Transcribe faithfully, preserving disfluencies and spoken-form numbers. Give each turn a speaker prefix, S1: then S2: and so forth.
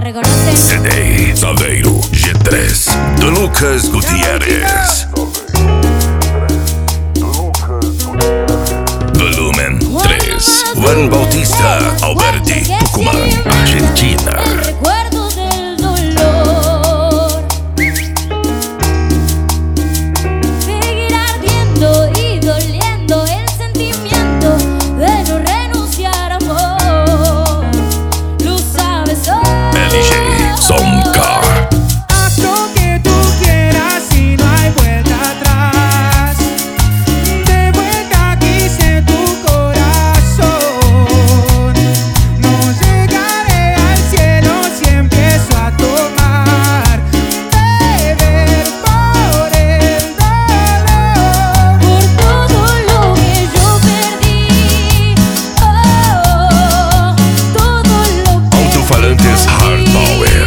S1: reconocen.
S2: C D Saveiro G tres de Lucas Gutierrez. Volumen tres. Juan Bautista Alberti, Tucumán, Argentina.
S1: El recuerdo del dolor seguirá ardiendo y doliendo el sentimiento de no renunciar, amor. Lo sabes hoy.
S2: L G Sonka.
S3: Haz lo que tú quieras y no hay vuelta atrás. De vuelta quise tu corazón. No llegaré al cielo si empiezo a tomar. Beber por el dolor.
S1: Por todo lo que yo perdí, oh, todo lo que
S2: Alto-falantes Hard Power.